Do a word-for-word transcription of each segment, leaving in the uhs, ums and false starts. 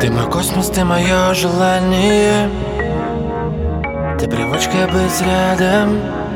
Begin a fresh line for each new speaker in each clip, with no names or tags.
Ты мой космос, ты мое желание, ты привычка быть рядом.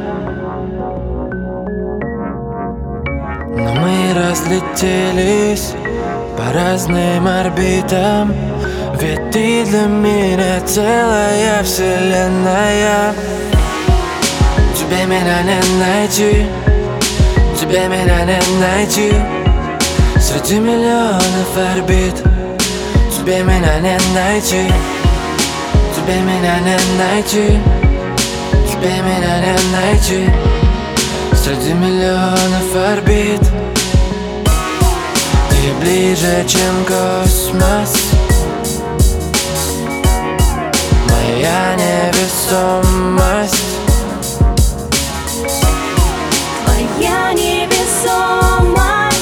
Но мы разлетелись по разным орбитам, ведь ты для меня целая вселенная. Тебе меня не найти, тебе меня не найти среди миллионов орбит. Тебе меня не найти, тебе меня не найти, тебе меня не найти среди миллионов орбит. Ты ближе, чем космос, моя невесомость.
Твоя невесомость.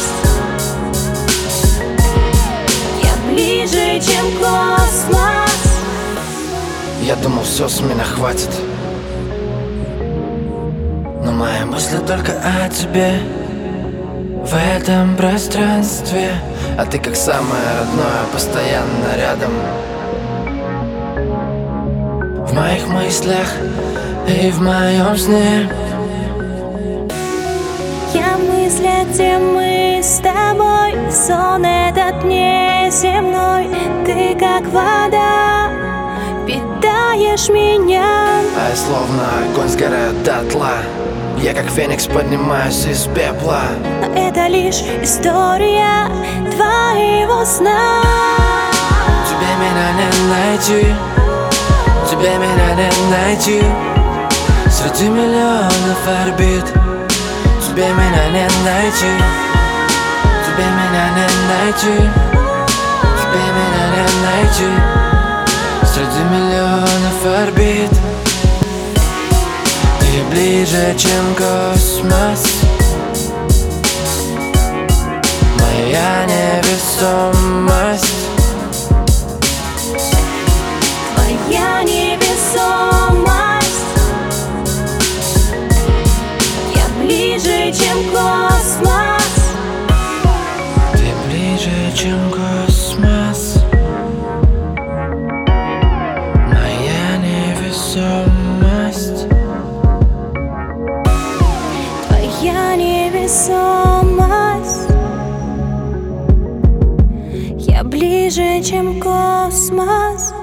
Я ближе, чем космос.
Я думал, все с меня хватит, но мои мысли только о тебе в этом пространстве. А ты как самое родное, постоянно рядом в моих мыслях и в моем сне.
Я мысля, где мы с тобой, сон этот неземной. Ты как вода, питаешь меня.
А я словно огонь, сгораю дотла. Я как феникс поднимаюсь из пепла.
Но это лишь история твоего сна.
Тебе меня не найти, тебе меня не найти среди миллионов орбит. Тебе меня не найти, тебе меня не найти, тебе меня не найти среди миллионов орбит. Ты ближе, чем космос, моя невесомость.
Твоя невесомость. Я ближе, чем космос.
Ты ближе, чем космос, моя невесомость.
Твоя невесомость. Я ближе, чем космос.